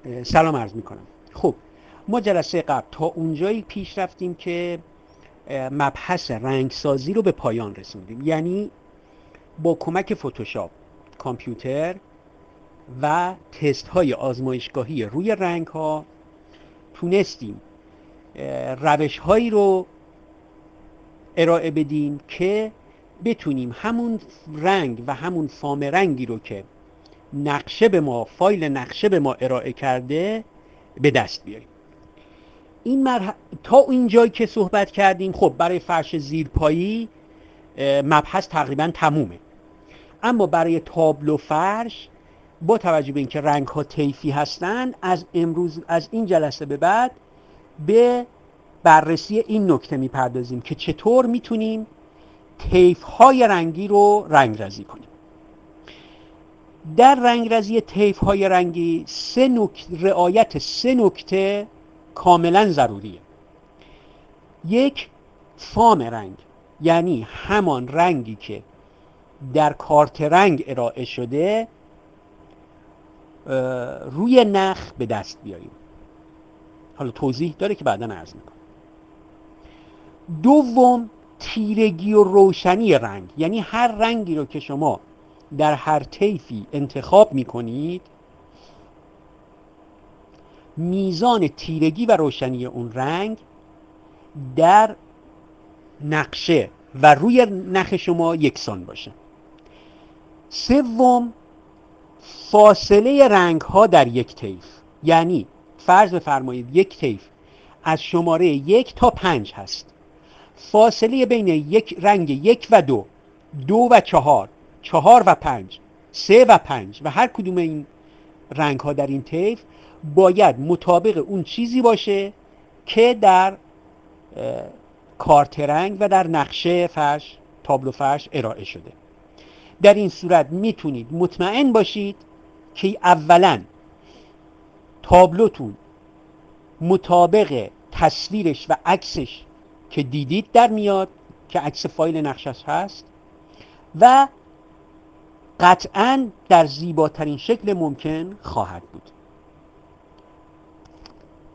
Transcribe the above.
سلام عرض میکنم. خب ما جلسه قبل تا اونجایی پیش رفتیم که مبحث رنگسازی رو به پایان رسوندیم، یعنی با کمک فتوشاپ، کامپیوتر و تست های آزمایشگاهی روی رنگ ها تونستیم روش هایی رو ارائه بدیم که بتونیم همون رنگ و همون فام رنگی رو که فایل نقشه به ما ارائه کرده به دست بیاریم. تا این جایی که صحبت کردیم خب برای فرش زیرپایی مبحث تقریبا تمومه، اما برای تابلو فرش با توجه به اینکه رنگ ها طیفی هستن از این جلسه به بعد به بررسی این نکته میپردازیم که چطور میتونیم طیف های رنگی رو رنگرزی کنیم. در رنگرزی طیف های رنگی رعایت سه نکته کاملا ضروریه. یک، فام رنگ، یعنی همان رنگی که در کارت رنگ ارائه شده روی نخ به دست بیاریم. حالا توضیح داره که بعداً عرض میکنم. دوم، تیرگی و روشنی رنگ، یعنی هر رنگی رو که شما در هر طیفی انتخاب میکنید میزان تیرگی و روشنی اون رنگ در نقشه و روی نخ شما یکسان باشه. سوم، فاصله رنگ ها در یک طیف، یعنی فرض بفرمایید یک طیف از شماره 1 تا 5 هست، فاصله بین یک رنگ 1 و 2، 2 و 4، 4 و 5، 3 و 5 و هر کدوم این رنگ ها در این طیف باید مطابق اون چیزی باشه که در کارت رنگ و در نقشه فرش، تابلو فرش ارائه شده. در این صورت میتونید مطمئن باشید که اولا تابلوتون مطابق تصویرش و عکسش که دیدید در میاد که عکس فایل نقشش هست و قطعاً در زیباترین شکل ممکن خواهد بود.